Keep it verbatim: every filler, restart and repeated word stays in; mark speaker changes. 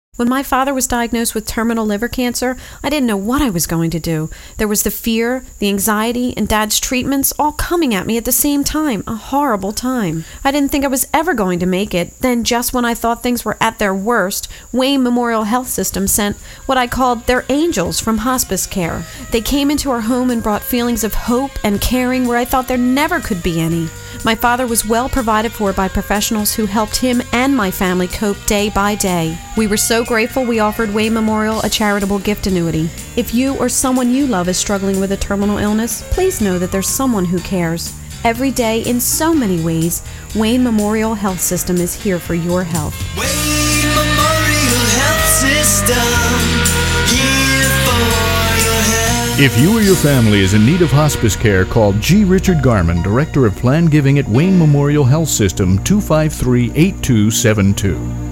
Speaker 1: When my father was diagnosed with terminal liver cancer, I didn't know what I was going to do. There was the fear, the anxiety, and Dad's treatments all coming at me at the same time. A horrible time. I didn't think I was ever going to make it. Then, just when I thought things were at their worst, Wayne Memorial Health System sent what I called their angels from hospice care. They came into our home and brought feelings of hope and caring where I thought there never could be any. My father was well provided for by professionals who helped him and my family cope day by day. We were so grateful we offered Wayne Memorial a charitable gift annuity. If you or someone you love is struggling with a terminal illness, please know that there's someone who cares. Every day, in so many ways, Wayne Memorial Health System is here for your health.
Speaker 2: Wayne Memorial Health System, here for your health.
Speaker 3: If you or your family is in need of hospice care, call G. Richard Garman, Director of Plan Giving at Wayne Memorial Health System, two five three, eight two seven two.